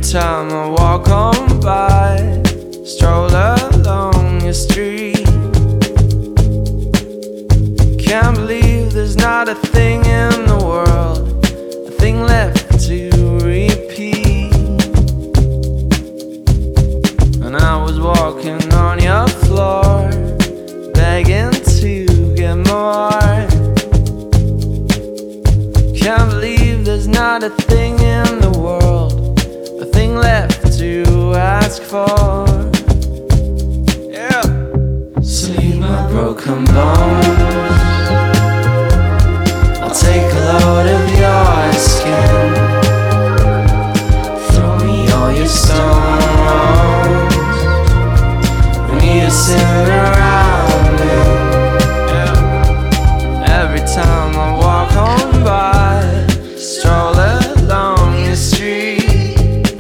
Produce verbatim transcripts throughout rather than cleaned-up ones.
time I walk on by, stroll along your street, can't believe there's not a thing in the world, a thing left to repeat. And I was walking on your floor, begging to get more. Can't believe there's not a thing in the world, a thing left to ask for. Yeah. So leave my broken bones, I'll take a load of your skin, throw me all your stones, we need to sit around me. Yeah. Every time I walk on by, stroll along the street,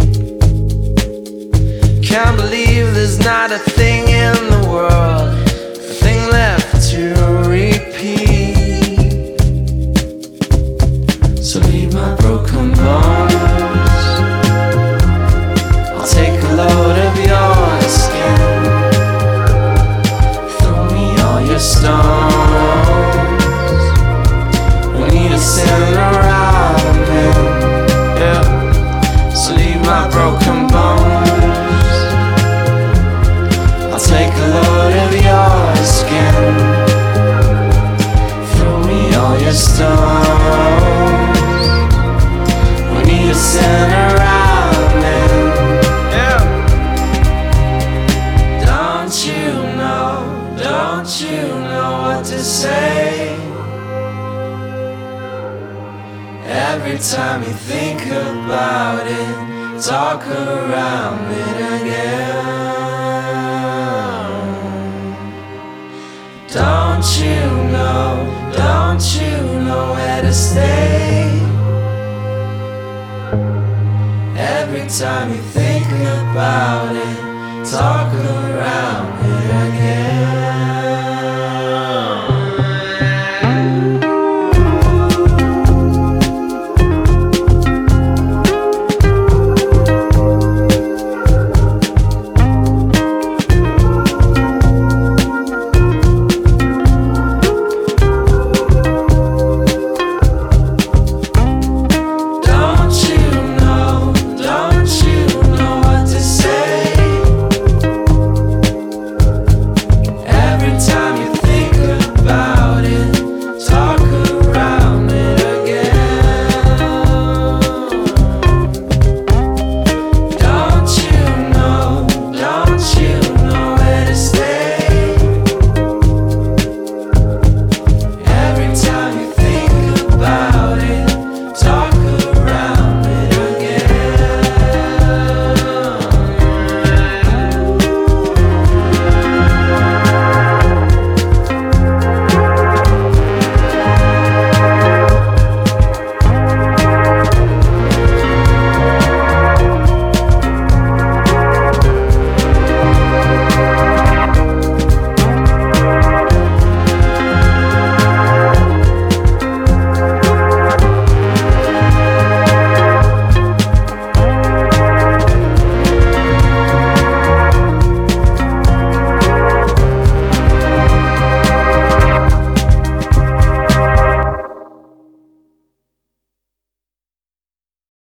can't believe there's not a thing in the world, a thing left to repeat. So leave my broken bones, I'll take a load of your skin, throw me all your stones, we need to send around me. Yeah. So leave my broken bones, I'll take a load of your skin, throw me all your stones, we need to send around me. Yeah. Don't you know, don't you know what to say? Every time you think about it, talk around it again. Don't you know, don't you know where to stay? Every time you think about it, talk around it again.